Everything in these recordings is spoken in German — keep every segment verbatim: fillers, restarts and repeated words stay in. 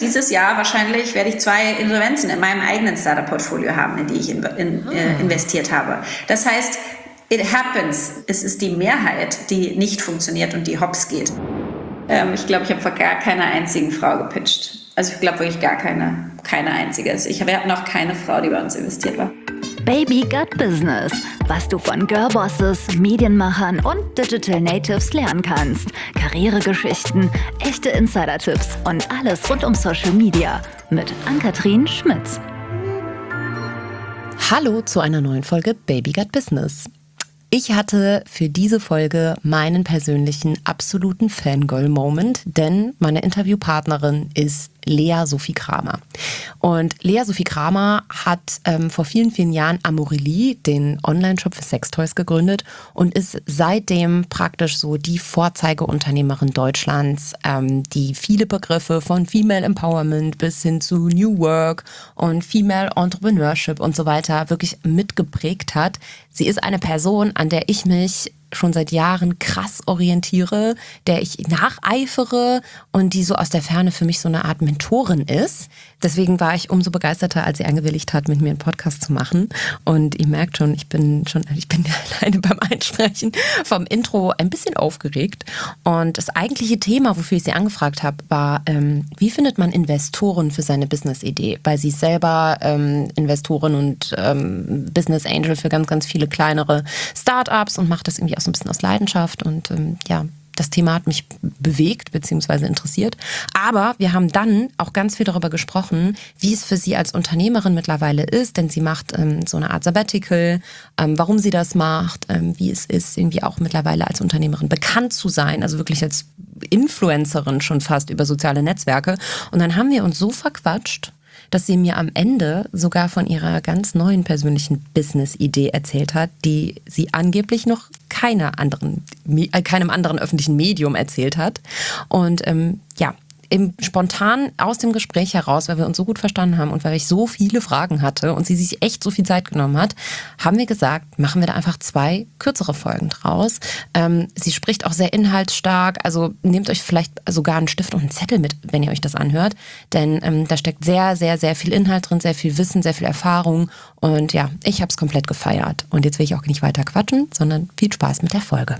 dieses Jahr wahrscheinlich werde ich zwei Insolvenzen in meinem eigenen Startup-Portfolio haben, in die ich in, in, äh, investiert habe. Das heißt, it happens. Es ist die Mehrheit, die nicht funktioniert und die hops geht. Ähm, ich glaube, ich habe vor gar keiner einzigen Frau gepitcht. Also ich glaube wirklich gar keine, keine einzige. Also ich, wir hatten noch keine Frau, die bei uns investiert war. Baby Got Business. Was du von Girlbosses, Medienmachern und Digital Natives lernen kannst. Karrieregeschichten, echte Insider-Tipps und alles rund um Social Media. Mit Ann-Kathrin Schmitz. Hallo zu einer neuen Folge Baby Got Business. Ich hatte für diese Folge meinen persönlichen absoluten Fangirl-Moment, denn meine Interviewpartnerin ist Lea Sophie Kramer. Und Lea Sophie Kramer hat ähm, vor vielen, vielen Jahren Amorelie, den Online-Shop für Sextoys, gegründet und ist seitdem praktisch so die Vorzeigeunternehmerin Deutschlands, ähm, die viele Begriffe von Female Empowerment bis hin zu New Work und Female Entrepreneurship und so weiter wirklich mitgeprägt hat. Sie ist eine Person, an der ich mich schon seit Jahren krass orientiere, der ich nacheifere und die so aus der Ferne für mich so eine Art Mentorin ist. Deswegen war ich umso begeisterter, als sie eingewilligt hat, mit mir einen Podcast zu machen. Und ihr merkt schon, ich bin schon, ich bin alleine beim Einsprechen vom Intro ein bisschen aufgeregt. Und das eigentliche Thema, wofür ich sie angefragt habe, war, ähm, wie findet man Investoren für seine Business-Idee? Weil sie ist selber ähm, Investorin und ähm, Business Angel für ganz, ganz viele kleinere Startups und macht das irgendwie auch so ein bisschen aus Leidenschaft. Und ähm, ja, das Thema hat mich bewegt bzw. interessiert. Aber wir haben dann auch ganz viel darüber gesprochen, wie es für sie als Unternehmerin mittlerweile ist, denn sie macht ähm, so eine Art Sabbatical, ähm, warum sie das macht, ähm, wie es ist, irgendwie auch mittlerweile als Unternehmerin bekannt zu sein, also wirklich als Influencerin schon fast über soziale Netzwerke. Und dann haben wir uns so verquatscht, dass sie mir am Ende sogar von ihrer ganz neuen persönlichen Business-Idee erzählt hat, die sie angeblich noch keiner anderen, äh, keinem anderen öffentlichen Medium erzählt hat. Und ähm, ja, im spontan aus dem Gespräch heraus, weil wir uns so gut verstanden haben und weil ich so viele Fragen hatte und sie sich echt so viel Zeit genommen hat, haben wir gesagt, machen wir da einfach zwei kürzere Folgen draus. Ähm, sie spricht auch sehr inhaltsstark, also nehmt euch vielleicht sogar einen Stift und einen Zettel mit, wenn ihr euch das anhört, denn ähm, da steckt sehr, sehr, sehr viel Inhalt drin, sehr viel Wissen, sehr viel Erfahrung und ja, ich habe es komplett gefeiert. Und jetzt will ich auch nicht weiter quatschen, sondern viel Spaß mit der Folge.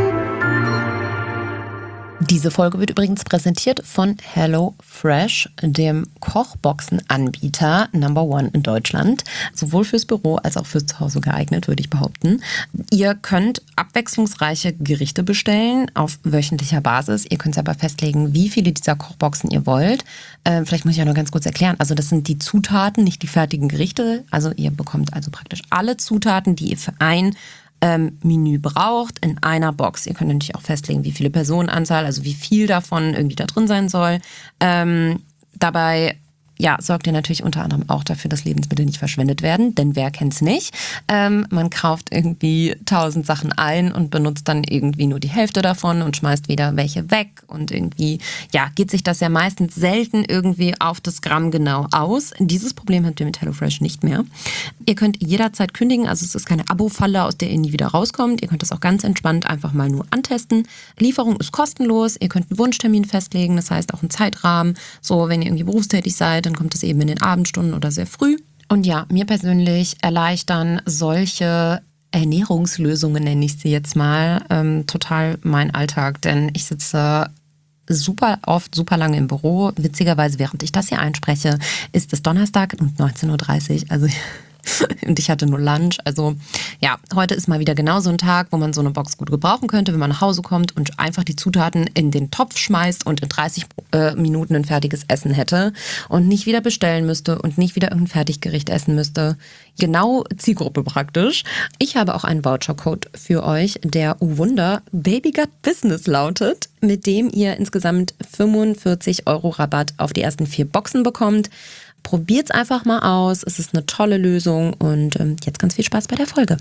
Diese Folge wird übrigens präsentiert von HelloFresh, dem Kochboxen-Anbieter Number One in Deutschland. Sowohl fürs Büro als auch fürs Zuhause geeignet, würde ich behaupten. Ihr könnt abwechslungsreiche Gerichte bestellen auf wöchentlicher Basis. Ihr könnt aber festlegen, wie viele dieser Kochboxen ihr wollt. Äh, vielleicht muss ich auch noch ganz kurz erklären. Also das sind die Zutaten, nicht die fertigen Gerichte. Also ihr bekommt also praktisch alle Zutaten, die ihr für ein Ähm, Menü braucht, in einer Box. Ihr könnt natürlich auch festlegen, wie viele Personenanzahl, also wie viel davon irgendwie da drin sein soll. Ähm, dabei ja, sorgt ihr natürlich unter anderem auch dafür, dass Lebensmittel nicht verschwendet werden, denn wer kennt's nicht? Ähm, man kauft irgendwie tausend Sachen ein und benutzt dann irgendwie nur die Hälfte davon und schmeißt wieder welche weg und irgendwie, ja, geht sich das ja meistens selten irgendwie auf das Gramm genau aus. Dieses Problem habt ihr mit HelloFresh nicht mehr. Ihr könnt jederzeit kündigen, also es ist keine Abo-Falle, aus der ihr nie wieder rauskommt. Ihr könnt das auch ganz entspannt einfach mal nur antesten. Lieferung ist kostenlos, ihr könnt einen Wunschtermin festlegen, das heißt auch einen Zeitrahmen. So, wenn ihr irgendwie berufstätig seid, dann kommt es eben in den Abendstunden oder sehr früh. Und ja, mir persönlich erleichtern solche Ernährungslösungen, nenne ich sie jetzt mal, ähm, total meinen Alltag. Denn ich sitze super oft, super lange im Büro. Witzigerweise, während ich das hier einspreche, ist es Donnerstag um neunzehn Uhr dreißig. Also und ich hatte nur Lunch. Also ja, heute ist mal wieder genau so ein Tag, wo man so eine Box gut gebrauchen könnte, wenn man nach Hause kommt und einfach die Zutaten in den Topf schmeißt und in dreißig äh, Minuten ein fertiges Essen hätte und nicht wieder bestellen müsste und nicht wieder irgendein Fertiggericht essen müsste. Genau Zielgruppe praktisch. Ich habe auch einen Vouchercode für euch, der, oh Wunder, Baby Got Business lautet, mit dem ihr insgesamt fünfundvierzig Euro Rabatt auf die ersten vier Boxen bekommt. Probiert's einfach mal aus. Es ist eine tolle Lösung und ähm, jetzt ganz viel Spaß bei der Folge.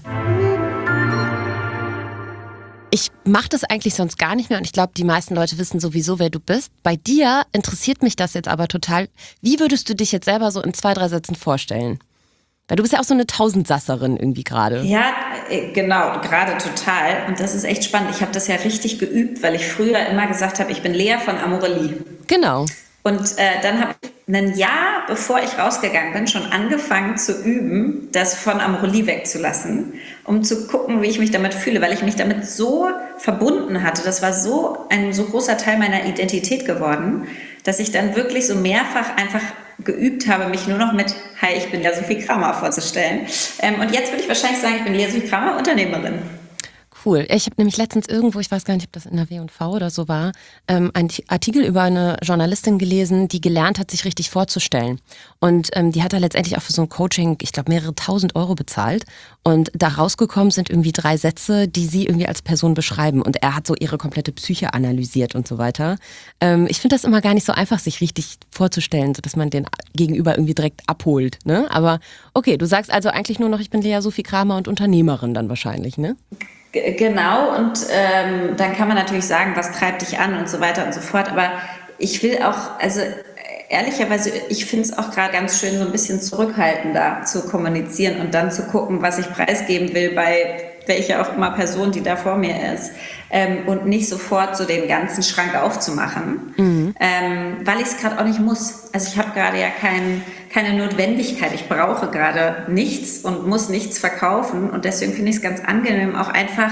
Ich mache das eigentlich sonst gar nicht mehr und ich glaube, die meisten Leute wissen sowieso, wer du bist. Bei dir interessiert mich das jetzt aber total. Wie würdest du dich jetzt selber so in zwei, drei Sätzen vorstellen? Weil du bist ja auch so eine Tausendsasserin irgendwie gerade. Ja, genau, gerade total. Und das ist echt spannend. Ich habe das ja richtig geübt, weil ich früher immer gesagt habe, ich bin Lea von Amorelie. Genau. Und äh, dann habe ich ein Jahr, bevor ich rausgegangen bin, schon angefangen zu üben, das von Amorelie wegzulassen, um zu gucken, wie ich mich damit fühle, weil ich mich damit so verbunden hatte. Das war so ein so großer Teil meiner Identität geworden, dass ich dann wirklich so mehrfach einfach geübt habe, mich nur noch mit Hi, ich bin Lea Sophie Kramer vorzustellen. Ähm, und jetzt würde ich wahrscheinlich sagen, ich bin Lea Sophie Kramer, Unternehmerin. Cool. Ich habe nämlich letztens irgendwo, ich weiß gar nicht, ob das in der W und V oder so war, ähm, einen Artikel über eine Journalistin gelesen, die gelernt hat, sich richtig vorzustellen. Und ähm, die hat da letztendlich auch für so ein Coaching, ich glaube, mehrere tausend Euro bezahlt. Und da rausgekommen sind irgendwie drei Sätze, die sie irgendwie als Person beschreiben. Und er hat so ihre komplette Psyche analysiert und so weiter. Ähm, ich finde das immer gar nicht so einfach, sich richtig vorzustellen, sodass man den Gegenüber irgendwie direkt abholt. Ne? Aber okay, du sagst also eigentlich nur noch, ich bin Lea Sophie Kramer und Unternehmerin dann wahrscheinlich, ne? Genau, und ähm, dann kann man natürlich sagen, was treibt dich an und so weiter und so fort. Aber ich will auch, also ehrlicherweise, ich finde es auch gerade ganz schön, so ein bisschen zurückhaltender zu kommunizieren und dann zu gucken, was ich preisgeben will bei welcher auch immer Person, die da vor mir ist. Ähm, und nicht sofort so den ganzen Schrank aufzumachen, mhm. ähm, weil ich es gerade auch nicht muss. Also ich habe gerade ja kein, keine Notwendigkeit. Ich brauche gerade nichts und muss nichts verkaufen. Und deswegen finde ich es ganz angenehm, auch einfach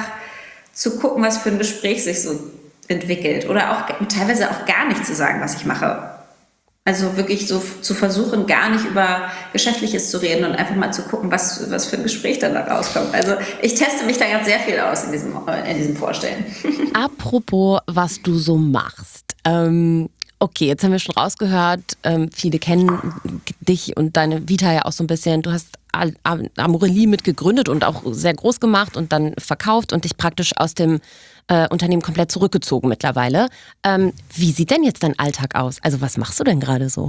zu gucken, was für ein Gespräch sich so entwickelt. Oder auch teilweise auch gar nicht zu sagen, was ich mache. Also wirklich so zu versuchen, gar nicht über Geschäftliches zu reden und einfach mal zu gucken, was, was für ein Gespräch dann da rauskommt. Also ich teste mich da ganz sehr viel aus in diesem, in diesem Vorstellen. Apropos, was du so machst. Ähm, okay, jetzt haben wir schon rausgehört, ähm, viele kennen dich und deine Vita ja auch so ein bisschen. Du hast Amorelie mitgegründet und auch sehr groß gemacht und dann verkauft und dich praktisch aus dem äh, Unternehmen komplett zurückgezogen mittlerweile. Ähm, wie sieht denn jetzt dein Alltag aus? Also was machst du denn gerade so?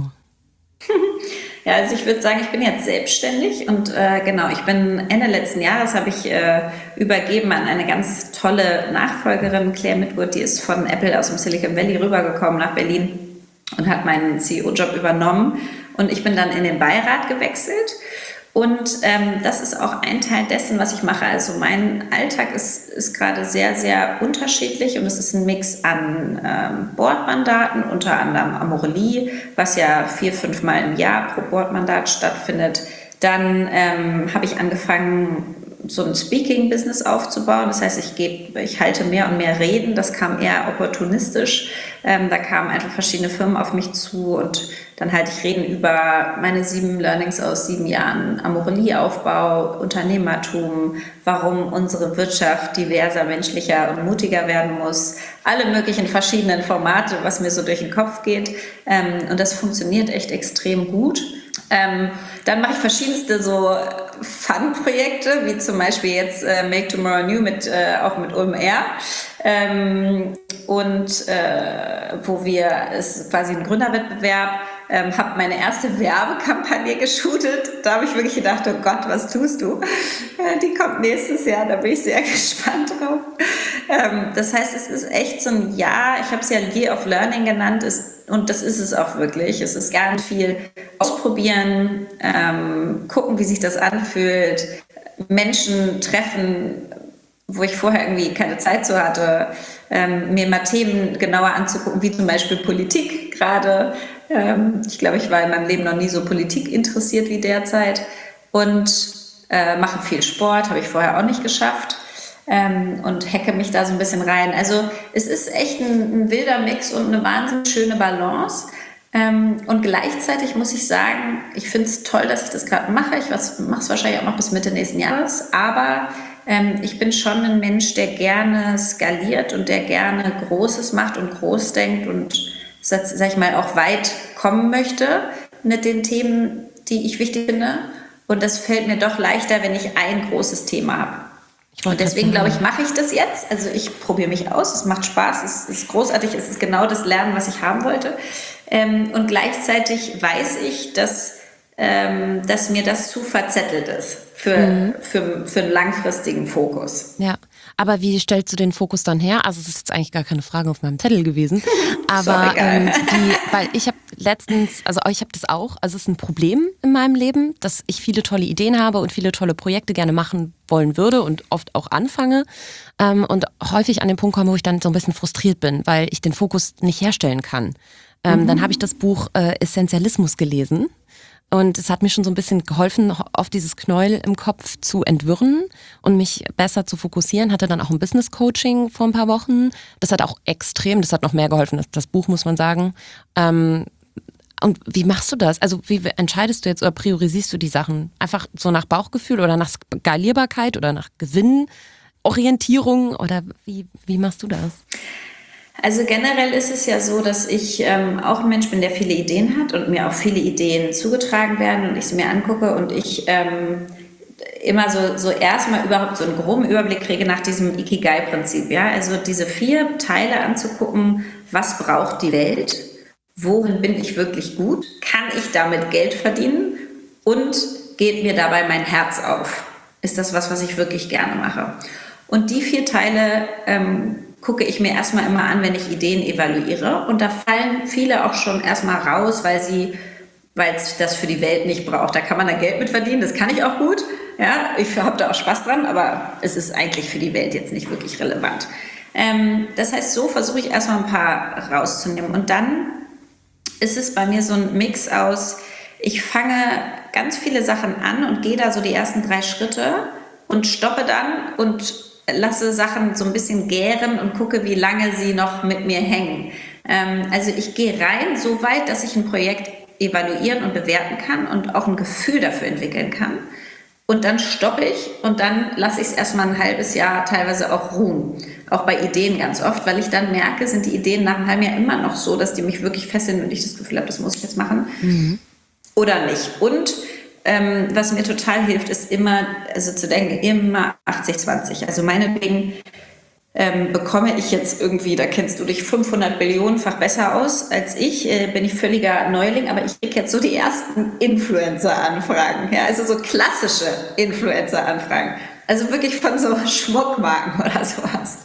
Ja, also ich würde sagen, ich bin jetzt selbstständig und äh, genau, ich bin Ende letzten Jahres habe ich äh, übergeben an eine ganz tolle Nachfolgerin, Claire Midwood, die ist von Apple aus dem Silicon Valley rübergekommen nach Berlin und hat meinen C E O-Job übernommen und ich bin dann in den Beirat gewechselt. Und ähm, das ist auch ein Teil dessen, was ich mache. Also mein Alltag ist, ist gerade sehr, sehr unterschiedlich und es ist ein Mix an ähm, Boardmandaten, unter anderem Amorelie, was ja vier, fünf Mal im Jahr pro Boardmandat stattfindet. Dann ähm, habe ich angefangen, so ein Speaking-Business aufzubauen. Das heißt, ich gebe, ich halte mehr und mehr Reden. Das kam eher opportunistisch. Ähm, da kamen einfach verschiedene Firmen auf mich zu und dann halte ich Reden über meine sieben Learnings aus sieben Jahren Amorelie-Aufbau, Unternehmertum, warum unsere Wirtschaft diverser, menschlicher und mutiger werden muss. Alle möglichen verschiedenen Formate, was mir so durch den Kopf geht. Ähm, und das funktioniert echt extrem gut. Ähm, dann mache ich verschiedenste so Fun-Projekte, wie zum Beispiel jetzt äh, Make Tomorrow New, mit, äh, auch mit O M R. Ähm, und äh, wo wir, es ist quasi ein Gründerwettbewerb, ähm, habe meine erste Werbekampagne geshootet. Da habe ich wirklich gedacht, oh Gott, was tust du? Äh, die kommt nächstes Jahr, da bin ich sehr gespannt drauf. Ähm, das heißt, es ist echt so ein Jahr, ich habe es ja Year of Learning genannt, ist, und das ist es auch wirklich. Es ist ganz viel ausprobieren, ähm, gucken, wie sich das anfühlt, Menschen treffen, wo ich vorher irgendwie keine Zeit zu hatte, ähm, mir mal Themen genauer anzugucken, wie zum Beispiel Politik gerade. Ähm, ich glaube, ich war in meinem Leben noch nie so Politik interessiert wie derzeit und äh, mache viel Sport, habe ich vorher auch nicht geschafft. Ähm, und hacke mich da so ein bisschen rein. Also es ist echt ein, ein wilder Mix und eine wahnsinnig schöne Balance. Ähm, und gleichzeitig muss ich sagen, ich finde es toll, dass ich das gerade mache. Ich mache es wahrscheinlich auch noch bis Mitte nächsten Jahres. Aber ähm, ich bin schon ein Mensch, der gerne skaliert und der gerne Großes macht und groß denkt und, sag, sag ich mal, auch weit kommen möchte mit den Themen, die ich wichtig finde. Und das fällt mir doch leichter, wenn ich ein großes Thema habe. Und deswegen, glaube ich, mache ich das jetzt. Also ich probiere mich aus, es macht Spaß, es ist großartig, es ist genau das Lernen, was ich haben wollte. Ähm, und gleichzeitig weiß ich, dass, ähm, dass mir das zu verzettelt ist für, mhm. für, für einen langfristigen Fokus. Ja, aber wie stellst du den Fokus dann her? Also es ist jetzt eigentlich gar keine Frage auf meinem Zettel gewesen. Aber ähm, die, weil ich habe letztens, also ich habe das auch, also es ist ein Problem in meinem Leben, dass ich viele tolle Ideen habe und viele tolle Projekte gerne machen wollen würde und oft auch anfange ähm, und häufig an den Punkt komme, wo ich dann so ein bisschen frustriert bin, weil ich den Fokus nicht herstellen kann. Ähm, mhm. Dann habe ich das Buch äh, Essentialismus gelesen. Und es hat mir schon so ein bisschen geholfen, auf dieses Knäuel im Kopf zu entwirren und mich besser zu fokussieren. Hatte dann auch ein Business-Coaching vor ein paar Wochen. Das hat auch extrem, das hat noch mehr geholfen als das Buch, muss man sagen. Ähm, und wie machst du das? Also wie entscheidest du jetzt oder priorisierst du die Sachen? Einfach so nach Bauchgefühl oder nach Skalierbarkeit oder nach Gewinnorientierung? Oder wie, wie machst du das? Also generell ist es ja so, dass ich ähm, auch ein Mensch bin, der viele Ideen hat und mir auch viele Ideen zugetragen werden und ich sie mir angucke und ich ähm, immer so, so erstmal überhaupt so einen groben Überblick kriege nach diesem Ikigai-Prinzip. Ja? Also diese vier Teile anzugucken, was braucht die Welt, worin bin ich wirklich gut, kann ich damit Geld verdienen und geht mir dabei mein Herz auf? Ist das was, was ich wirklich gerne mache? Und die vier Teile ähm, gucke ich mir erstmal immer an, wenn ich Ideen evaluiere. Und da fallen viele auch schon erstmal raus, weil sie, weil es das für die Welt nicht braucht. Da kann man da Geld mit verdienen, das kann ich auch gut. Ja, ich habe da auch Spaß dran, aber es ist eigentlich für die Welt jetzt nicht wirklich relevant. Ähm, das heißt, so versuche ich erstmal ein paar rauszunehmen. Und dann ist es bei mir so ein Mix aus, ich fange ganz viele Sachen an und gehe da so die ersten drei Schritte und stoppe dann und lasse Sachen so ein bisschen gären und gucke, wie lange sie noch mit mir hängen. Ähm, also ich gehe rein so weit, dass ich ein Projekt evaluieren und bewerten kann und auch ein Gefühl dafür entwickeln kann. Und dann stoppe ich und dann lasse ich es erstmal ein halbes Jahr teilweise auch ruhen. Auch bei Ideen ganz oft, weil ich dann merke, sind die Ideen nach einem halben Jahr immer noch so, dass die mich wirklich fesseln und ich das Gefühl habe, das muss ich jetzt machen. Mhm. Oder nicht. Und Ähm, was mir total hilft, ist immer, also zu denken, immer achtzig zwanzig. Also meinetwegen ähm, bekomme ich jetzt irgendwie, da kennst du dich fünfhundert Billionenfach besser aus als ich, äh, bin ich völliger Neuling, aber ich kriege jetzt so die ersten Influencer-Anfragen, ja, also so klassische Influencer-Anfragen. Also wirklich von so Schmuckmarken oder sowas.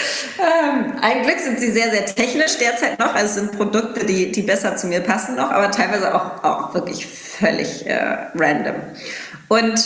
Ähm, ein Glück sind sie sehr, sehr technisch derzeit noch. Also es sind Produkte, die, die besser zu mir passen noch, aber teilweise auch, auch wirklich völlig äh, random. Und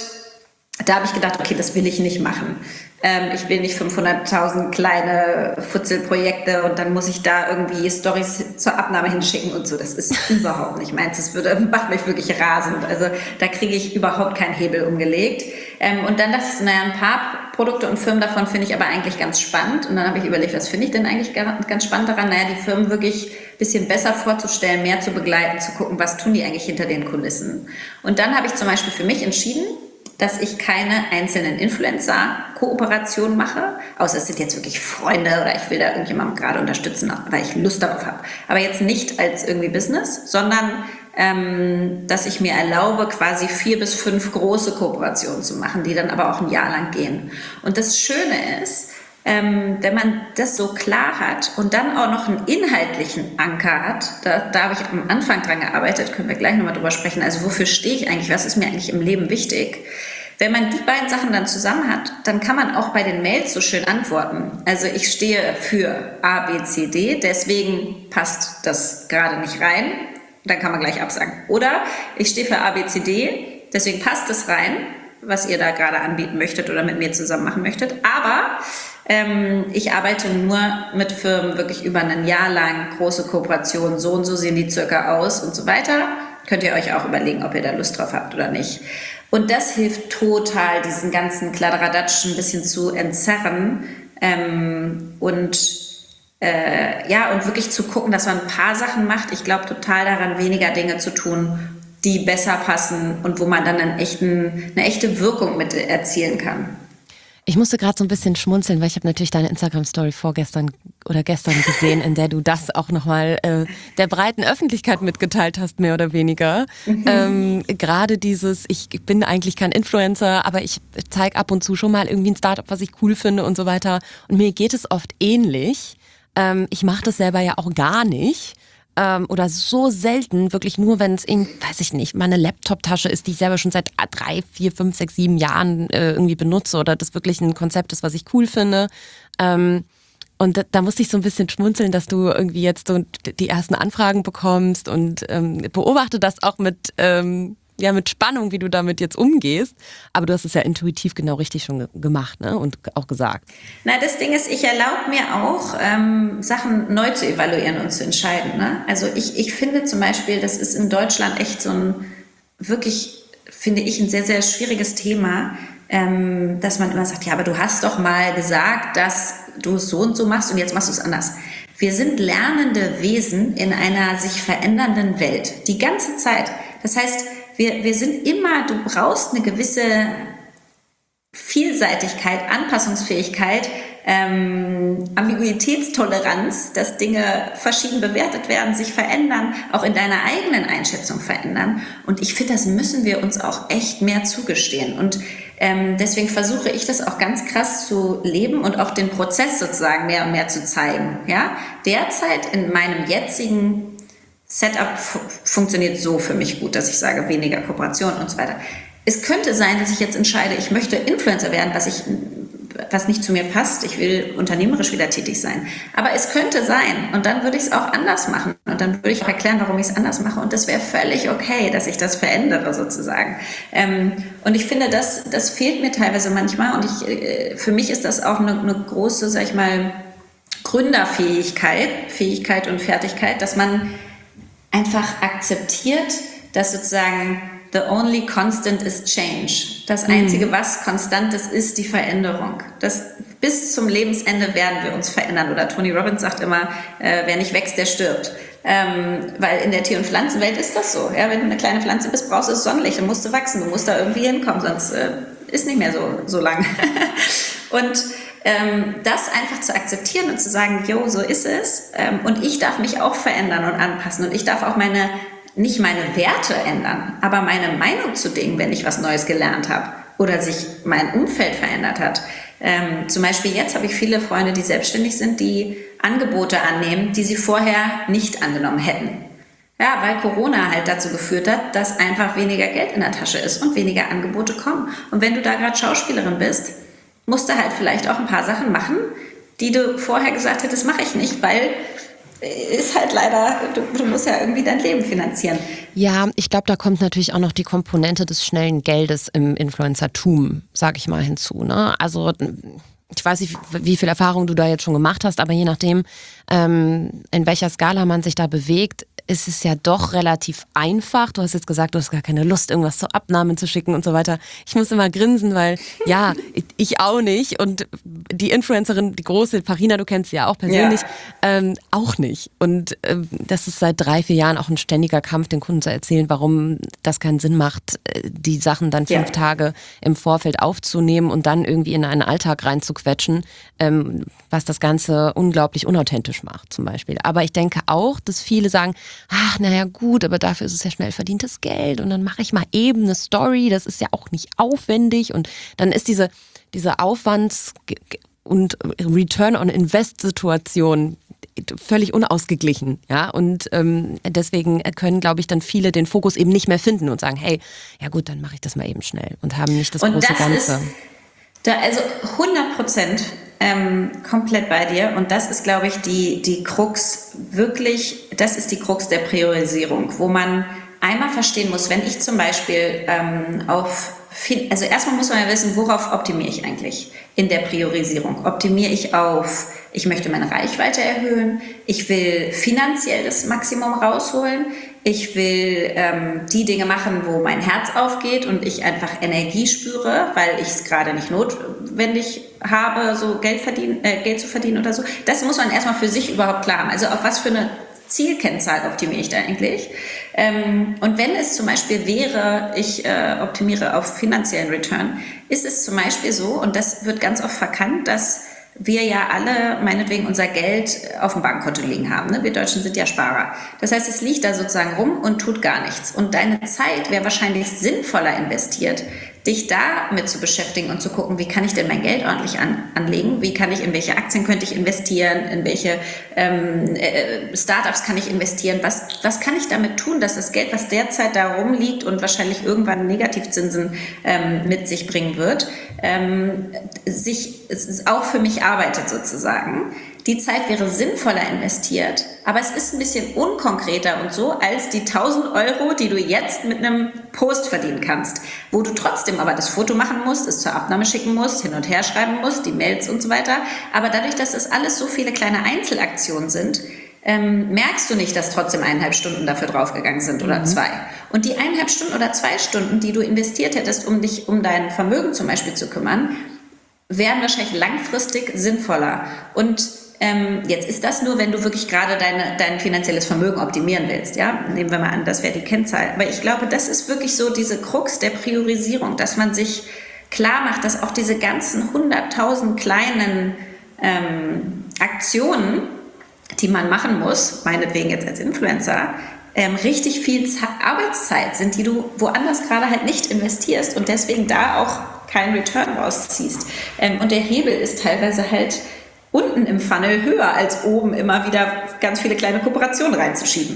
da habe ich gedacht, okay, das will ich nicht machen. Ähm, ich will nicht fünfhunderttausend kleine Futzelprojekte und dann muss ich da irgendwie Storys zur Abnahme hinschicken und so. Das ist überhaupt nicht meins. Das würde, macht mich wirklich rasend. Also da kriege ich überhaupt keinen Hebel umgelegt. Ähm, und dann dachte ich, naja, ein paar Produkte und Firmen davon finde ich aber eigentlich ganz spannend. Und dann habe ich überlegt, was finde ich denn eigentlich ganz spannend daran? Naja, die Firmen wirklich ein bisschen besser vorzustellen, mehr zu begleiten, zu gucken, was tun die eigentlich hinter den Kulissen. Und dann habe ich zum Beispiel für mich entschieden, dass ich keine einzelnen Influencer-Kooperationen mache, außer es sind jetzt wirklich Freunde oder ich will da irgendjemanden gerade unterstützen, weil ich Lust darauf habe. Aber jetzt nicht als irgendwie Business, sondern ähm, dass ich mir erlaube, quasi vier bis fünf große Kooperationen zu machen, die dann aber auch ein Jahr lang gehen. Und das Schöne ist, ähm, wenn man das so klar hat und dann auch noch einen inhaltlichen Anker hat, da, da habe ich am Anfang dran gearbeitet, können wir gleich nochmal drüber sprechen, also wofür stehe ich eigentlich, was ist mir eigentlich im Leben wichtig? Wenn man die beiden Sachen dann zusammen hat, dann kann man auch bei den Mails so schön antworten. Also ich stehe für A, B, C, D, deswegen passt das gerade nicht rein, dann kann man gleich absagen. Oder ich stehe für A, B, C, D, deswegen passt es rein, was ihr da gerade anbieten möchtet oder mit mir zusammen machen möchtet, aber Ähm, ich arbeite nur mit Firmen wirklich über ein Jahr lang, große Kooperationen, so und so sehen die circa aus und so weiter. Könnt ihr euch auch überlegen, ob ihr da Lust drauf habt oder nicht. Und das hilft total, diesen ganzen Kladderadatsch ein bisschen zu entzerren ähm, und äh, ja, und wirklich zu gucken, dass man ein paar Sachen macht. Ich glaube total daran, weniger Dinge zu tun, die besser passen und wo man dann einen echten, eine echte Wirkung mit erzielen kann. Ich musste gerade so ein bisschen schmunzeln, weil ich habe natürlich deine Instagram-Story vorgestern oder gestern gesehen, in der du das auch nochmal äh, der breiten Öffentlichkeit mitgeteilt hast, mehr oder weniger. Mhm. Ähm, gerade dieses, ich bin eigentlich kein Influencer, aber ich zeige ab und zu schon mal irgendwie ein Startup, was ich cool finde und so weiter. Und mir geht es oft ähnlich. Ähm, ich mache das selber ja auch gar nicht. Ähm, oder so selten, wirklich nur, wenn es eben, weiß ich nicht, meine Laptop-Tasche ist, die ich selber schon seit drei, vier, fünf, sechs, sieben Jahren äh, irgendwie benutze oder das wirklich ein Konzept ist, was ich cool finde. Ähm, und da, da musste ich so ein bisschen schmunzeln, dass du irgendwie jetzt so die ersten Anfragen bekommst und ähm, beobachte das auch mit, ähm, ja, mit Spannung, wie du damit jetzt umgehst. Aber du hast es ja intuitiv genau richtig schon ge- gemacht, ne? Und auch gesagt. Na, das Ding ist, ich erlaube mir auch, ähm, Sachen neu zu evaluieren und zu entscheiden. Ne? Also ich, ich finde zum Beispiel, das ist in Deutschland echt so ein wirklich, finde ich, ein sehr, sehr schwieriges Thema, ähm, dass man immer sagt, ja, aber du hast doch mal gesagt, dass du es so und so machst und jetzt machst du es anders. Wir sind lernende Wesen in einer sich verändernden Welt, die ganze Zeit. Das heißt, wir, wir sind immer, du brauchst eine gewisse Vielseitigkeit, Anpassungsfähigkeit, ähm, Ambiguitätstoleranz, dass Dinge verschieden bewertet werden, sich verändern, auch in deiner eigenen Einschätzung verändern. Und ich finde, das müssen wir uns auch echt mehr zugestehen. Und ähm, deswegen versuche ich das auch ganz krass zu leben und auch den Prozess sozusagen mehr und mehr zu zeigen. Ja? Derzeit in meinem jetzigen Setup f- funktioniert so für mich gut, dass ich sage, weniger Kooperation und so weiter. Es könnte sein, dass ich jetzt entscheide, ich möchte Influencer werden, was ich, was nicht zu mir passt. Ich will unternehmerisch wieder tätig sein. Aber es könnte sein. Und dann würde ich es auch anders machen. Und dann würde ich auch erklären, warum ich es anders mache. Und das wäre völlig okay, dass ich das verändere sozusagen. Ähm, und ich finde, das, das fehlt mir teilweise manchmal. Und ich, äh, für mich ist das auch eine, eine große, sag ich mal, Gründerfähigkeit, Fähigkeit und Fertigkeit, dass man einfach akzeptiert, dass sozusagen the only constant is change. Das Einzige, was konstant ist, ist die Veränderung. Das, bis zum Lebensende werden wir uns verändern. Oder Tony Robbins sagt immer, äh, wer nicht wächst, der stirbt. Ähm, weil in der Tier- und Pflanzenwelt ist das so. Ja? Wenn du eine kleine Pflanze bist, brauchst du das Sonnenlicht, dann musst du wachsen, du musst da irgendwie hinkommen, sonst äh, ist nicht mehr so, so lang. Und ähm, das einfach zu akzeptieren und zu sagen, jo, so ist es. Ähm, und ich darf mich auch verändern und anpassen. Und ich darf auch meine nicht meine Werte ändern, aber meine Meinung zu Dingen, wenn ich was Neues gelernt habe oder sich mein Umfeld verändert hat. Ähm, zum Beispiel jetzt habe ich viele Freunde, die selbstständig sind, die Angebote annehmen, die sie vorher nicht angenommen hätten. Ja, weil Corona halt dazu geführt hat, dass einfach weniger Geld in der Tasche ist und weniger Angebote kommen. Und wenn du da gerade Schauspielerin bist, musst du halt vielleicht auch ein paar Sachen machen, die du vorher gesagt hättest, mache ich nicht, weil ist halt leider, du, du musst ja irgendwie dein Leben finanzieren. Ja, ich glaube, da kommt natürlich auch noch die Komponente des schnellen Geldes im Influencertum, sag ich mal, hinzu. Ne? Also ich weiß nicht, wie viel Erfahrung du da jetzt schon gemacht hast, aber je nachdem, ähm, in welcher Skala man sich da bewegt, ist es ja doch relativ einfach. Du hast jetzt gesagt, du hast gar keine Lust, irgendwas zur Abnahme zu schicken und so weiter. Ich muss immer grinsen, weil ja, ich auch nicht. Und die Influencerin, die große, Farina, du kennst sie ja auch persönlich, ja. ähm, auch nicht. Und ähm, das ist seit drei, vier Jahren auch ein ständiger Kampf, den Kunden zu erzählen, warum das keinen Sinn macht, die Sachen dann fünf ja. Tage im Vorfeld aufzunehmen und dann irgendwie in einen Alltag reinzuquetschen, ähm, was das Ganze unglaublich unauthentisch macht zum Beispiel. Aber ich denke auch, dass viele sagen, ach, naja gut, aber dafür ist es ja schnell verdientes Geld und dann mache ich mal eben eine Story, das ist ja auch nicht aufwendig und dann ist diese, diese Aufwands- und Return-on-Invest-Situation völlig unausgeglichen, ja, und ähm, deswegen können, glaube ich, dann viele den Fokus eben nicht mehr finden und sagen, hey, ja gut, dann mache ich das mal eben schnell und haben nicht das und große das Ganze. Ist da also hundert Prozent ähm, komplett bei dir und das ist, glaube ich, die, die Krux wirklich, das ist die Krux der Priorisierung, wo man einmal verstehen muss, wenn ich zum Beispiel ähm, auf, also erstmal muss man ja wissen, worauf optimiere ich eigentlich in der Priorisierung? Optimiere ich auf, ich möchte meine Reichweite erhöhen, ich will finanziell das Maximum rausholen, ich will ähm, die Dinge machen, wo mein Herz aufgeht und ich einfach Energie spüre, weil ich es gerade nicht notwendig habe, so Geld, verdienen, äh, Geld zu verdienen oder so. Das muss man erstmal für sich überhaupt klar haben. Also auf was für eine Zielkennzahl optimiere ich da eigentlich? Ähm, und wenn es zum Beispiel wäre, ich äh, optimiere auf finanziellen Return, ist es zum Beispiel so, und das wird ganz oft verkannt, dass wir ja alle meinetwegen unser Geld auf dem Bankkonto liegen haben. Ne? Wir Deutschen sind ja Sparer. Das heißt, es liegt da sozusagen rum und tut gar nichts. Und deine Zeit wäre wahrscheinlich sinnvoller investiert, dich damit zu beschäftigen und zu gucken, wie kann ich denn mein Geld ordentlich an, anlegen, wie kann ich, in welche Aktien könnte ich investieren, in welche ähm, äh, Startups kann ich investieren, was, was kann ich damit tun, dass das Geld, was derzeit da rumliegt und wahrscheinlich irgendwann Negativzinsen ähm, mit sich bringen wird, ähm, sich es auch für mich arbeitet sozusagen. Die Zeit wäre sinnvoller investiert, aber es ist ein bisschen unkonkreter und so als die tausend Euro, die du jetzt mit einem Post verdienen kannst, wo du trotzdem aber das Foto machen musst, es zur Abnahme schicken musst, hin und her schreiben musst, die Mails und so weiter. Aber dadurch, dass das alles so viele kleine Einzelaktionen sind, ähm, merkst du nicht, dass trotzdem eineinhalb Stunden dafür draufgegangen sind oder mhm. zwei. Und die eineinhalb Stunden oder zwei Stunden, die du investiert hättest, um dich um dein Vermögen zum Beispiel zu kümmern, wären wahrscheinlich langfristig sinnvoller. Und ähm, jetzt ist das nur, wenn du wirklich gerade deine, dein finanzielles Vermögen optimieren willst. Ja? Nehmen wir mal an, das wäre die Kennzahl. Aber ich glaube, das ist wirklich so diese Krux der Priorisierung, dass man sich klar macht, dass auch diese ganzen hunderttausend kleinen ähm, Aktionen, die man machen muss, meinetwegen jetzt als Influencer, ähm, richtig viel Z- Arbeitszeit sind, die du woanders gerade halt nicht investierst und deswegen da auch keinen Return rausziehst. Ähm, und der Hebel ist teilweise halt unten im Funnel höher als oben immer wieder ganz viele kleine Kooperationen reinzuschieben.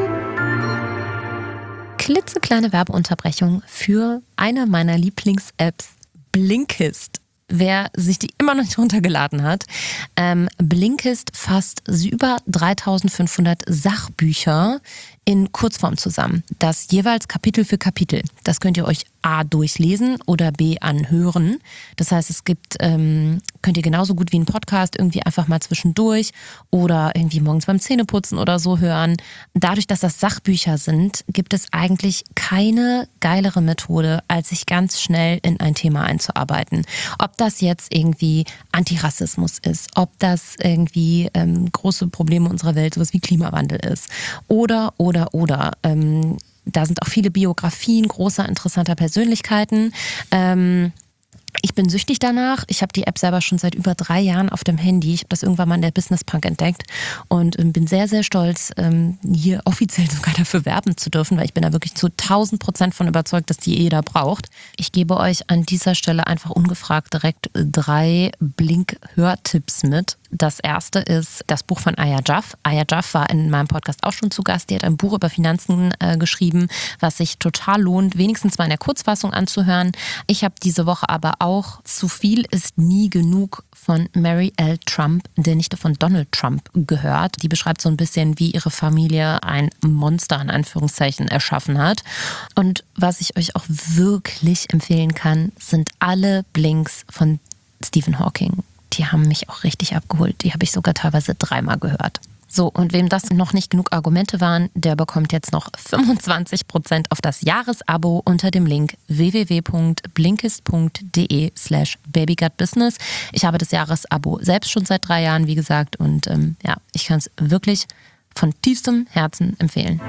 Klitzekleine Werbeunterbrechung für eine meiner Lieblings-Apps, Blinkist. Wer sich die immer noch nicht runtergeladen hat, ähm, Blinkist fasst über dreitausendfünfhundert Sachbücher in Kurzform zusammen. Das jeweils Kapitel für Kapitel. Das könnt ihr euch A durchlesen oder B anhören. Das heißt, es gibt, ähm, könnt ihr genauso gut wie ein Podcast irgendwie einfach mal zwischendurch oder irgendwie morgens beim Zähneputzen oder so hören. Dadurch, dass das Sachbücher sind, gibt es eigentlich keine geilere Methode, als sich ganz schnell in ein Thema einzuarbeiten. Ob das jetzt irgendwie Antirassismus ist, ob das irgendwie ähm, große Probleme unserer Welt, sowas wie Klimawandel ist oder, oder, oder. Ähm, da sind auch viele Biografien großer, interessanter Persönlichkeiten. Ähm, Ich bin süchtig danach. Ich habe die App selber schon seit über drei Jahren auf dem Handy. Ich habe das irgendwann mal in der Business Punk entdeckt und ähm, bin sehr, sehr stolz, ähm, hier offiziell sogar dafür werben zu dürfen, weil ich bin da wirklich zu tausend Prozent von überzeugt, dass die jeder braucht. Ich gebe euch an dieser Stelle einfach ungefragt direkt drei Blink-Hörtipps mit. Das erste ist das Buch von Aya Jaff. Aya Jaff war in meinem Podcast auch schon zu Gast. Die hat ein Buch über Finanzen äh, geschrieben, was sich total lohnt, wenigstens mal in der Kurzfassung anzuhören. Ich habe diese Woche aber auch Zu viel ist nie genug von Mary L. Trump, der Nichte von Donald Trump, gehört. Die beschreibt so ein bisschen, wie ihre Familie ein Monster in Anführungszeichen erschaffen hat. Und was ich euch auch wirklich empfehlen kann, sind alle Blinks von Stephen Hawking. Die haben mich auch richtig abgeholt. Die habe ich sogar teilweise dreimal gehört. So, und wem das noch nicht genug Argumente waren, der bekommt jetzt noch fünfundzwanzig Prozent auf das Jahresabo unter dem Link w w w punkt blinkist punkt d e slash babygutbusiness. Ich habe das Jahresabo selbst schon seit drei Jahren, wie gesagt, und ähm, ja, ich kann es wirklich von tiefstem Herzen empfehlen.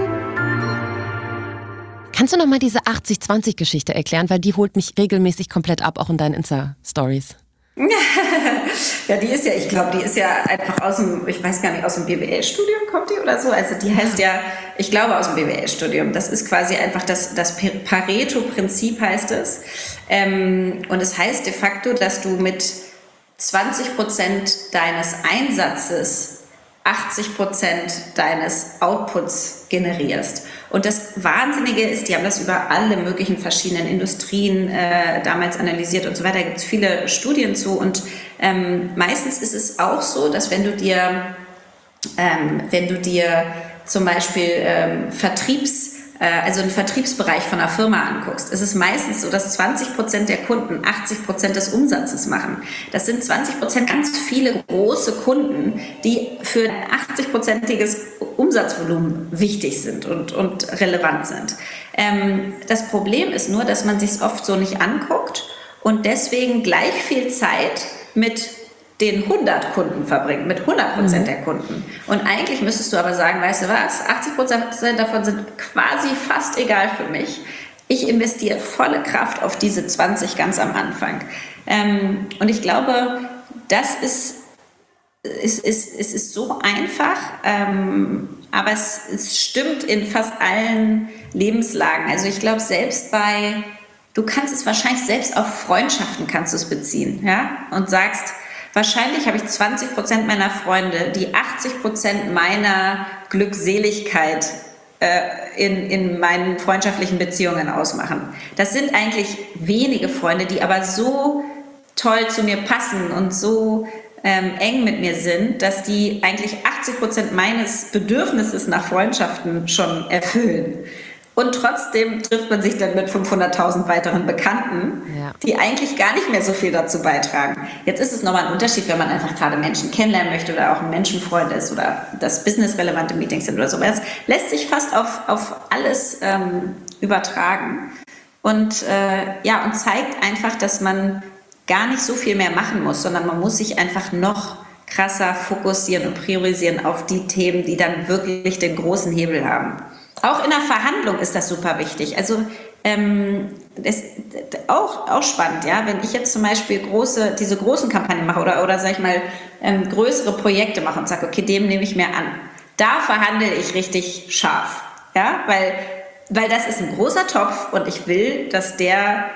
Kannst du nochmal diese achtzig zwanzig Geschichte erklären, weil die holt mich regelmäßig komplett ab, auch in deinen Insta-Stories. Ja, die ist ja, ich glaube, die ist ja einfach aus dem, ich weiß gar nicht, aus dem B W L-Studium kommt die oder so. Also die heißt ja, ich glaube aus dem B W L-Studium. Das ist quasi einfach das, das Pareto-Prinzip heißt es. Ähm, und es heißt de facto, dass du mit zwanzig Prozent deines Einsatzes achtzig Prozent deines Outputs generierst. Und das Wahnsinnige ist, die haben das über alle möglichen verschiedenen Industrien äh, damals analysiert und so weiter. Da gibt es viele Studien zu. Und ähm, meistens ist es auch so, dass wenn du dir, ähm, wenn du dir zum Beispiel ähm, Vertriebs also einen Vertriebsbereich von einer Firma anguckst, ist es meistens so, dass zwanzig Prozent der Kunden achtzig Prozent des Umsatzes machen. Das sind zwanzig Prozent ganz viele große Kunden, die für ein achtzig-prozentiges Umsatzvolumen wichtig sind und, und relevant sind. Ähm, das Problem ist nur, dass man sich es oft so nicht anguckt und deswegen gleich viel Zeit mit den hundert Kunden verbringt, mit hundert Prozent der Kunden. Und eigentlich müsstest du aber sagen, weißt du was, achtzig Prozent davon sind quasi fast egal für mich. Ich investiere volle Kraft auf diese zwanzig ganz am Anfang. Ähm, und ich glaube, das ist, ist, ist, ist, ist so einfach, ähm, aber es, es stimmt in fast allen Lebenslagen. Also ich glaube, selbst bei, du kannst es wahrscheinlich selbst auf Freundschaften kannst du es beziehen, ja, und sagst, wahrscheinlich habe ich zwanzig Prozent meiner Freunde, die achtzig Prozent meiner Glückseligkeit äh, in, in meinen freundschaftlichen Beziehungen ausmachen. Das sind eigentlich wenige Freunde, die aber so toll zu mir passen und so ähm, eng mit mir sind, dass die eigentlich achtzig Prozent meines Bedürfnisses nach Freundschaften schon erfüllen. Und trotzdem trifft man sich dann mit fünfhunderttausend weiteren Bekannten, ja. die eigentlich gar nicht mehr so viel dazu beitragen. Jetzt ist es nochmal ein Unterschied, wenn man einfach gerade Menschen kennenlernen möchte oder auch ein Menschenfreund ist oder das businessrelevante Meetings sind oder so. Das lässt sich fast auf, auf alles ähm, übertragen und, äh, ja, und zeigt einfach, dass man gar nicht so viel mehr machen muss, sondern man muss sich einfach noch krasser fokussieren und priorisieren auf die Themen, die dann wirklich den großen Hebel haben. Auch in der Verhandlung ist das super wichtig. Also ähm, das auch auch spannend, ja. Wenn ich jetzt zum Beispiel große diese großen Kampagnen mache oder oder sag ich mal ähm, größere Projekte mache und sage, okay, dem nehme ich mehr an. Da verhandle ich richtig scharf, ja, weil weil das ist ein großer Topf und ich will, dass der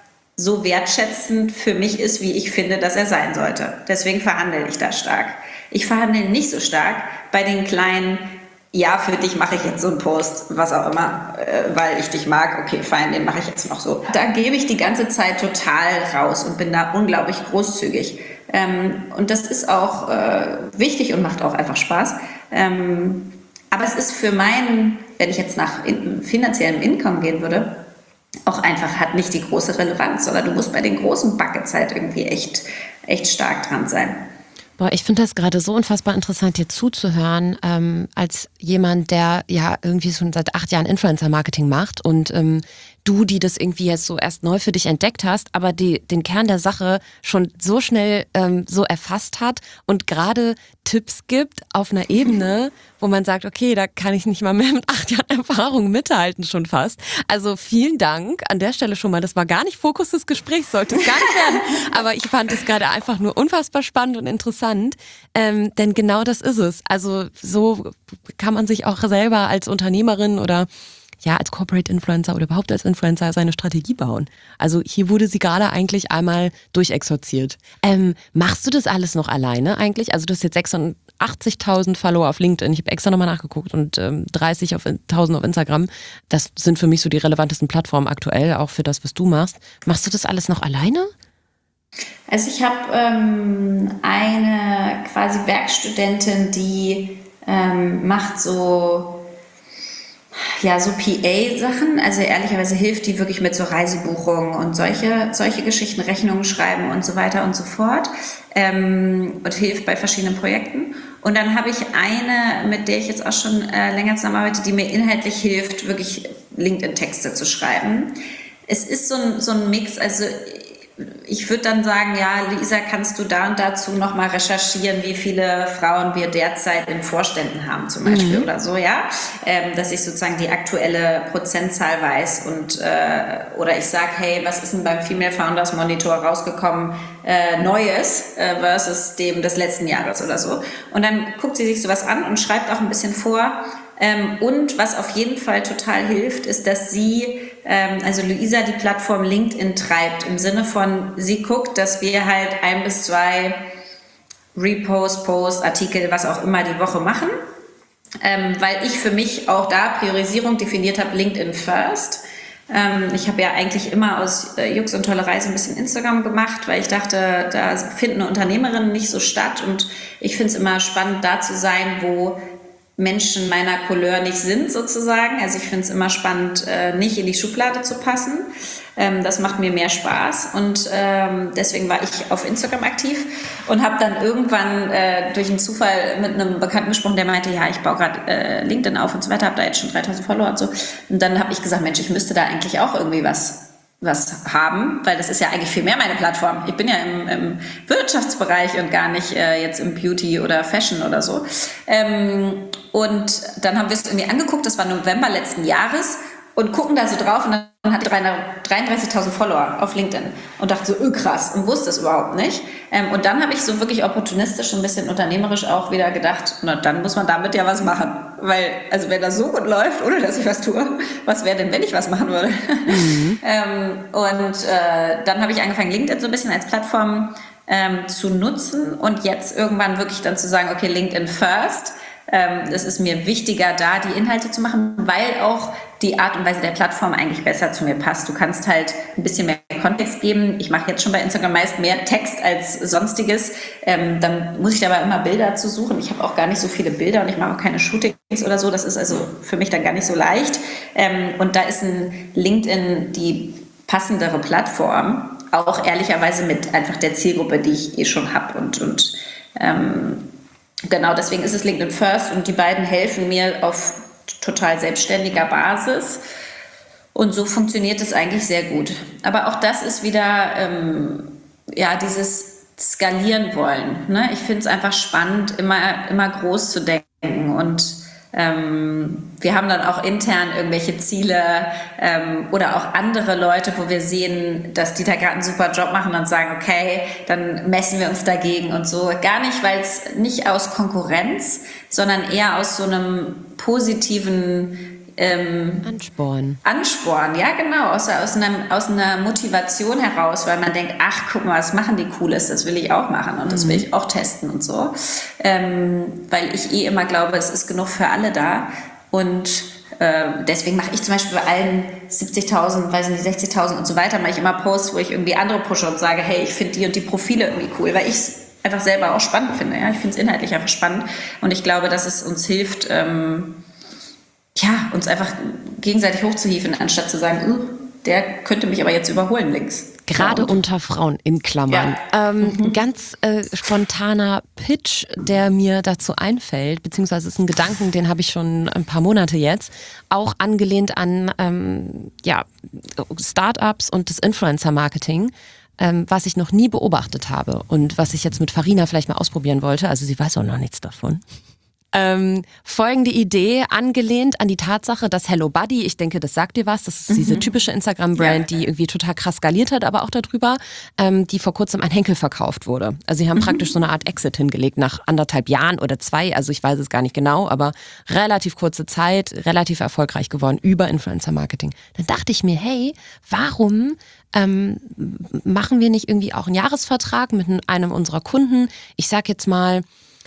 so wertschätzend für mich ist, wie ich finde, dass er sein sollte. Deswegen verhandle ich da stark. Ich verhandle nicht so stark bei den kleinen. Ja, für dich mache ich jetzt so einen Post, was auch immer, äh, weil ich dich mag. Okay, fein, den mache ich jetzt noch so. Da gebe ich die ganze Zeit total raus und bin da unglaublich großzügig. Ähm, und das ist auch äh, wichtig und macht auch einfach Spaß. Ähm, aber es ist für meinen, wenn ich jetzt nach in, finanziellem Income gehen würde, auch einfach hat nicht die große Relevanz, sondern du musst bei den großen Buckets halt irgendwie echt, echt stark dran sein. Boah, ich finde das gerade so unfassbar interessant, dir zuzuhören, ähm, als jemand, der ja irgendwie schon seit acht Jahren Influencer-Marketing macht und ähm, du, die das irgendwie jetzt so erst neu für dich entdeckt hast, aber die den Kern der Sache schon so schnell ähm, so erfasst hat und gerade Tipps gibt auf einer Ebene, wo man sagt, okay, da kann ich nicht mal mehr mit acht Jahren Erfahrung mithalten schon fast. Also vielen Dank an der Stelle schon mal. Das war gar nicht Fokus des Gesprächs, sollte es gar nicht werden. Aber ich fand es gerade einfach nur unfassbar spannend und interessant, ähm, denn genau das ist es. Also so kann man sich auch selber als Unternehmerin oder ja, als Corporate Influencer oder überhaupt als Influencer seine Strategie bauen. Also hier wurde sie gerade eigentlich einmal durchexorziert. Ähm, machst du das alles noch alleine eigentlich? Also du hast jetzt sechsundachtzigtausend Follower auf LinkedIn. Ich habe extra nochmal nachgeguckt und ähm, dreißigtausend auf Instagram. Das sind für mich so die relevantesten Plattformen aktuell, auch für das, was du machst. Machst du das alles noch alleine? Also ich habe ähm, eine quasi Werkstudentin, die ähm, macht so ja, so P A-Sachen, also ehrlicherweise hilft die wirklich mit so Reisebuchungen und solche, solche Geschichten, Rechnungen schreiben und so weiter und so fort ähm, und hilft bei verschiedenen Projekten. Und dann habe ich eine, mit der ich jetzt auch schon äh, länger zusammenarbeite, die mir inhaltlich hilft, wirklich LinkedIn-Texte zu schreiben. Es ist so ein, so ein Mix, also ich würde dann sagen, ja, Lisa, kannst du da und dazu nochmal recherchieren, wie viele Frauen wir derzeit in Vorständen haben zum Beispiel mhm. oder so, ja, ähm, dass ich sozusagen die aktuelle Prozentzahl weiß und äh, oder ich sage, hey, was ist denn beim Female Founders Monitor rausgekommen, äh, Neues äh, versus dem des letzten Jahres oder so. Und dann guckt sie sich sowas an und schreibt auch ein bisschen vor. Ähm, und was auf jeden Fall total hilft, ist, dass sie, ähm, also Luisa, die Plattform LinkedIn treibt, im Sinne von, sie guckt, dass wir halt ein bis zwei Repost, Post, Artikel, was auch immer die Woche machen, ähm, weil ich für mich auch da Priorisierung definiert habe, LinkedIn first. Ähm, ich habe ja eigentlich immer aus äh, Jux und Tollerei so ein bisschen Instagram gemacht, weil ich dachte, da finden Unternehmerinnen nicht so statt und ich finde es immer spannend, da zu sein, wo Menschen meiner Couleur nicht sind sozusagen. Also ich finde es immer spannend, äh, nicht in die Schublade zu passen. Ähm, das macht mir mehr Spaß und ähm, deswegen war ich auf Instagram aktiv und habe dann irgendwann äh, durch einen Zufall mit einem Bekannten gesprochen, der meinte, ja, ich baue gerade äh, LinkedIn auf und so weiter, habe da jetzt schon dreitausend Follower und so. Und dann habe ich gesagt, Mensch, ich müsste da eigentlich auch irgendwie was was haben, weil das ist ja eigentlich viel mehr meine Plattform. Ich bin ja im, im Wirtschaftsbereich und gar nicht äh, jetzt im Beauty oder Fashion oder so. Ähm, und dann haben wir es irgendwie angeguckt, das war November letzten Jahres und gucken da so drauf und dann hat dreiunddreißigtausend Follower auf LinkedIn und dachte so, öh, krass, und wusste es überhaupt nicht. Ähm, und dann habe ich so wirklich opportunistisch, ein bisschen unternehmerisch auch wieder gedacht, na, dann muss man damit ja was machen. Weil, also wenn das so gut läuft, ohne dass ich was tue, was wäre denn, wenn ich was machen würde? Mhm. ähm, und äh, dann habe ich angefangen, LinkedIn so ein bisschen als Plattform ähm, zu nutzen und jetzt irgendwann wirklich dann zu sagen, okay, LinkedIn first. Ähm, es ist mir wichtiger, da die Inhalte zu machen, weil auch die Art und Weise der Plattform eigentlich besser zu mir passt. Du kannst halt ein bisschen mehr Kontext geben. Ich mache jetzt schon bei Instagram meist mehr Text als Sonstiges. Ähm, dann muss ich dabei immer Bilder zu suchen. Ich habe auch gar nicht so viele Bilder und ich mache auch keine Shootings oder so. Das ist also für mich dann gar nicht so leicht. Ähm, und da ist ein LinkedIn die passendere Plattform. Auch ehrlicherweise mit einfach der Zielgruppe, die ich eh schon habe. Und, und ähm, genau deswegen ist es LinkedIn First und die beiden helfen mir auf total selbstständiger Basis. Und so funktioniert es eigentlich sehr gut. Aber auch das ist wieder ähm, ja, dieses Skalieren wollen. Ne? Ich finde es einfach spannend, immer, immer groß zu denken. Und ähm, wir haben dann auch intern irgendwelche Ziele ähm, oder auch andere Leute, wo wir sehen, dass die da gerade einen super Job machen und sagen, okay, dann messen wir uns dagegen und so. Gar nicht, weil es nicht aus Konkurrenz, sondern eher aus so einem positiven Ähm, Ansporn. Ansporn, ja genau, aus, aus, einer, aus einer Motivation heraus, weil man denkt, ach, guck mal, was machen die Cooles, das will ich auch machen und das will ich auch testen und so. Ähm, weil ich eh immer glaube, es ist genug für alle da und äh, deswegen mache ich zum Beispiel bei allen siebzigtausend, weiß nicht, sechzigtausend und so weiter, mache ich immer Posts, wo ich irgendwie andere pushe und sage, hey, ich finde die und die Profile irgendwie cool, weil ich es einfach selber auch spannend finde. Ja? Ich finde es inhaltlich einfach spannend und ich glaube, dass es uns hilft, ähm, ja, uns einfach gegenseitig hochzuhieven, anstatt zu sagen, uh, der könnte mich aber jetzt überholen links. Gerade ja, unter Frauen in Klammern. Ja. Ähm, mhm. Ganz äh, spontaner Pitch, der mir dazu einfällt, beziehungsweise ist ein Gedanken, den habe ich schon ein paar Monate jetzt, auch angelehnt an ähm, ja, Startups und das Influencer-Marketing. Ähm, was ich noch nie beobachtet habe und was ich jetzt mit Farina vielleicht mal ausprobieren wollte, also sie weiß auch noch nichts davon. Ähm, folgende Idee, angelehnt an die Tatsache, dass Hello Buddy, ich denke, das sagt dir was, das ist mhm. diese typische Instagram-Brand, ja. die irgendwie total krass skaliert hat, aber auch darüber, ähm, die vor kurzem an Henkel verkauft wurde. Also sie haben mhm. praktisch so eine Art Exit hingelegt nach anderthalb Jahren oder zwei, also ich weiß es gar nicht genau, aber relativ kurze Zeit, relativ erfolgreich geworden über Influencer-Marketing. Dann dachte ich mir, hey, warum ähm, machen wir nicht irgendwie auch einen Jahresvertrag mit einem unserer Kunden? Ich sag jetzt mal,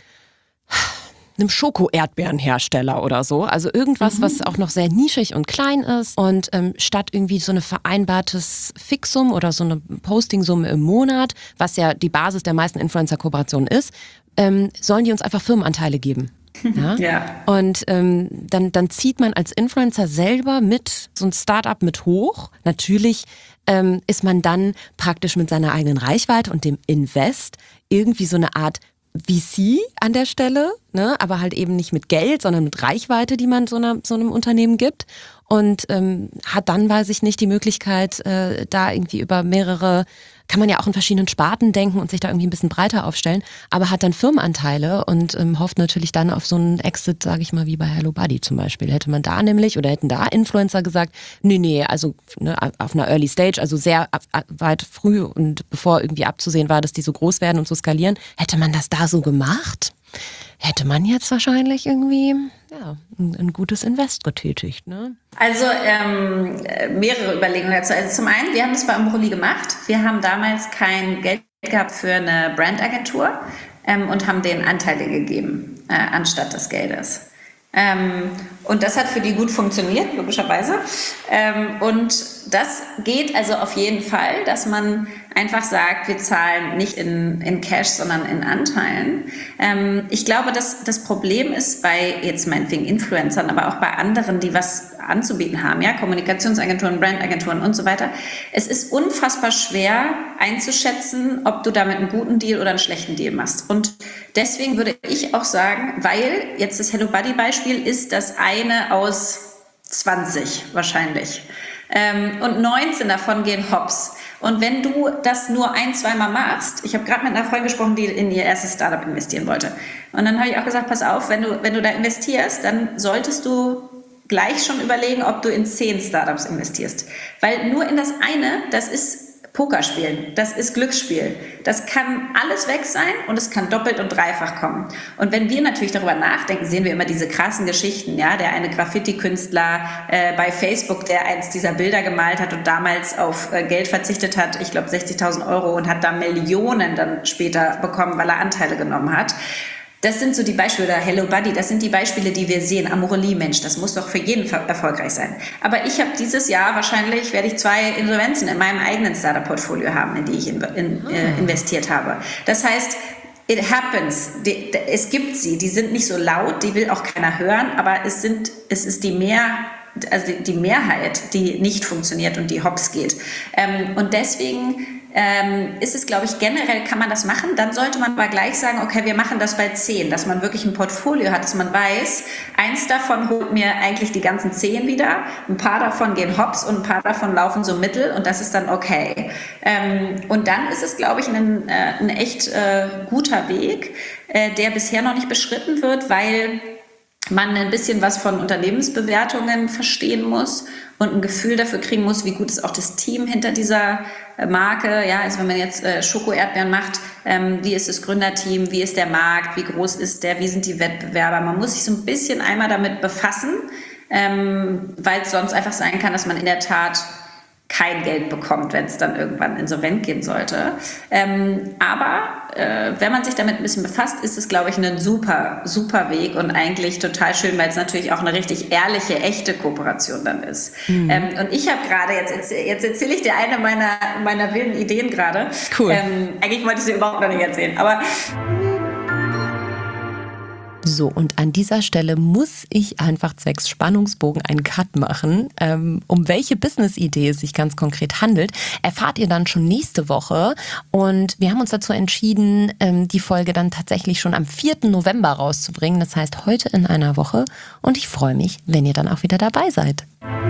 einem Schoko-Erdbeerenhersteller oder so. Also irgendwas, mhm. was auch noch sehr nischig und klein ist. Und ähm, statt irgendwie so eine vereinbartes Fixum oder so eine Postingsumme im Monat, was ja die Basis der meisten Influencer-Kooperationen ist, ähm, sollen die uns einfach Firmenanteile geben. Ja? ja. Und ähm, dann, dann zieht man als Influencer selber mit so ein Startup mit hoch. Natürlich ähm, ist man dann praktisch mit seiner eigenen Reichweite und dem Invest irgendwie so eine Art V C an der Stelle, ne? Aber halt eben nicht mit Geld, sondern mit Reichweite, die man so, einer, so einem Unternehmen gibt. Und ähm, hat dann, weiß ich nicht, die Möglichkeit, äh, da irgendwie über mehrere, kann man ja auch in verschiedenen Sparten denken und sich da irgendwie ein bisschen breiter aufstellen, aber hat dann Firmenanteile und ähm, hofft natürlich dann auf so einen Exit, sage ich mal, wie bei Hello Buddy zum Beispiel. Hätte man da nämlich, oder hätten da Influencer gesagt, nee, nee, also ne, auf einer Early Stage, also sehr ab, ab, weit früh und bevor irgendwie abzusehen war, dass die so groß werden und so skalieren, hätte man das da so gemacht? Hätte man jetzt wahrscheinlich irgendwie ja, ein, ein gutes Invest getätigt, ne? Also ähm, mehrere Überlegungen dazu. Also zum einen, wir haben das bei Ambroly gemacht. Wir haben damals kein Geld gehabt für eine Brandagentur ähm, und haben denen Anteile gegeben, äh, anstatt des Geldes. Ähm, und das hat für die gut funktioniert, logischerweise. Ähm, und das geht also auf jeden Fall, dass man einfach sagt, wir zahlen nicht in, in Cash, sondern in Anteilen. Ähm, ich glaube, dass das Problem ist bei jetzt meinetwegen Influencern, aber auch bei anderen, die was anzubieten haben, ja, Kommunikationsagenturen, Brandagenturen und so weiter. Es ist unfassbar schwer einzuschätzen, ob du damit einen guten Deal oder einen schlechten Deal machst. Und deswegen würde ich auch sagen, weil jetzt das Hello Buddy Beispiel ist das eine aus zwanzig wahrscheinlich. Ähm, und neunzehn davon gehen hops. Und wenn du das nur ein-, zweimal machst, ich habe gerade mit einer Freundin gesprochen, die in ihr erstes Startup investieren wollte. Und dann habe ich auch gesagt, pass auf, wenn du, wenn du da investierst, dann solltest du gleich schon überlegen, ob du in zehn Startups investierst. Weil nur in das eine, das ist Pokerspielen, das ist Glücksspiel. Das kann alles weg sein und es kann doppelt und dreifach kommen. Und wenn wir natürlich darüber nachdenken, sehen wir immer diese krassen Geschichten, ja, der eine Graffiti-Künstler äh, bei Facebook, der eins dieser Bilder gemalt hat und damals auf äh, Geld verzichtet hat, ich glaube sechzigtausend Euro und hat da Millionen dann später bekommen, weil er Anteile genommen hat. Das sind so die Beispiele, oder Hello Buddy, das sind die Beispiele, die wir sehen. Amorelie, Mensch, das muss doch für jeden erfolgreich sein. Aber ich habe dieses Jahr wahrscheinlich, werde ich zwei Insolvenzen in meinem eigenen Startup-Portfolio haben, in die ich in, in, oh. äh, investiert habe. Das heißt, it happens. Die, die, es gibt sie, die sind nicht so laut, die will auch keiner hören, aber es sind, es ist die mehr, also die, die Mehrheit, die nicht funktioniert und die hops geht. Ähm, und deswegen ähm, ist es, glaube ich, generell kann man das machen. Dann sollte man aber gleich sagen, okay, wir machen das bei zehn, dass man wirklich ein Portfolio hat, dass man weiß, eins davon holt mir eigentlich die ganzen zehn wieder, ein paar davon gehen hops und ein paar davon laufen so mittel und das ist dann okay. Ähm, und dann ist es, glaube ich, ein, äh, ein echt äh, guter Weg, äh, der bisher noch nicht beschritten wird, weil man ein bisschen was von Unternehmensbewertungen verstehen muss und ein Gefühl dafür kriegen muss, wie gut ist auch das Team hinter dieser Marke. Ja, also wenn man jetzt äh, Schoko-Erdbeeren macht, ähm, wie ist das Gründerteam, wie ist der Markt, wie groß ist der, wie sind die Wettbewerber. Man muss sich so ein bisschen einmal damit befassen, ähm, weil es sonst einfach sein kann, dass man in der Tat kein Geld bekommt, wenn es dann irgendwann insolvent gehen sollte. Ähm, aber äh, wenn man sich damit ein bisschen befasst, ist es, glaube ich, ein super, super Weg und eigentlich total schön, weil es natürlich auch eine richtig ehrliche, echte Kooperation dann ist. Mhm. Ähm, und ich habe gerade, jetzt, jetzt erzähle ich dir eine meiner, meiner wilden Ideen gerade. Cool. Ähm, eigentlich wollte ich sie überhaupt noch nicht erzählen, aber... So, und an dieser Stelle muss ich einfach zwecks Spannungsbogen einen Cut machen. Ähm, um welche Business-Idee es sich ganz konkret handelt, erfahrt ihr dann schon nächste Woche. Und wir haben uns dazu entschieden, ähm, die Folge dann tatsächlich schon am vierten November rauszubringen. Das heißt, heute in einer Woche. Und ich freue mich, wenn ihr dann auch wieder dabei seid.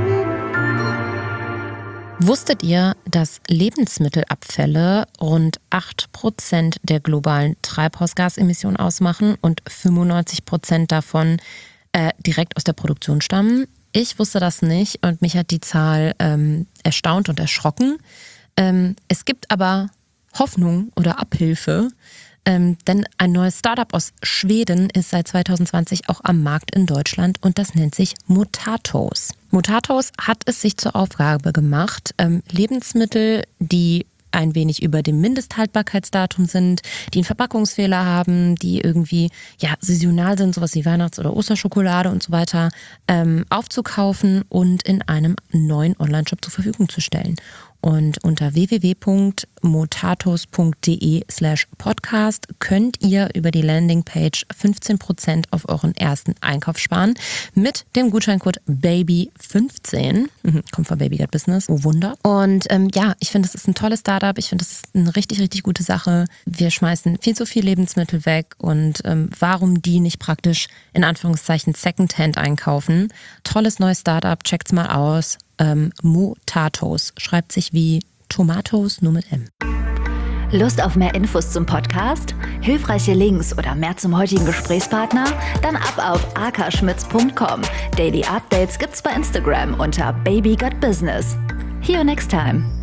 Wusstet ihr, dass Lebensmittelabfälle rund acht Prozent der globalen Treibhausgasemissionen ausmachen und fünfundneunzig Prozent davon äh, direkt aus der Produktion stammen? Ich wusste das nicht und mich hat die Zahl ähm, erstaunt und erschrocken. Ähm, es gibt aber Hoffnung oder Abhilfe, ähm, denn ein neues Startup aus Schweden ist seit zwanzig zwanzig auch am Markt in Deutschland und das nennt sich Motatos. Motatos hat es sich zur Aufgabe gemacht, ähm, Lebensmittel, die ein wenig über dem Mindesthaltbarkeitsdatum sind, die einen Verpackungsfehler haben, die irgendwie ja saisonal sind, sowas wie Weihnachts- oder Osterschokolade und so weiter, ähm, aufzukaufen und in einem neuen Online-Shop zur Verfügung zu stellen. Und unter w w w punkt motatos punkt d e slash podcast könnt ihr über die Landingpage fünfzehn Prozent auf euren ersten Einkauf sparen mit dem Gutscheincode baby fünfzehn. Kommt von Baby Got Business, oh Wunder. Und ähm, ja, ich finde, das ist ein tolles Startup. Ich finde, das ist eine richtig, richtig gute Sache. Wir schmeißen viel zu viel Lebensmittel weg und ähm, warum die nicht praktisch in Anführungszeichen Secondhand einkaufen? Tolles neues Startup, checkt's mal aus. Ähm, Motatos schreibt sich wie Tomatos, nur mit M. Lust auf mehr Infos zum Podcast? Hilfreiche Links oder mehr zum heutigen Gesprächspartner? Dann ab auf a k schmitz punkt com. Daily Updates gibt's bei Instagram unter Baby Got Business. See you next time.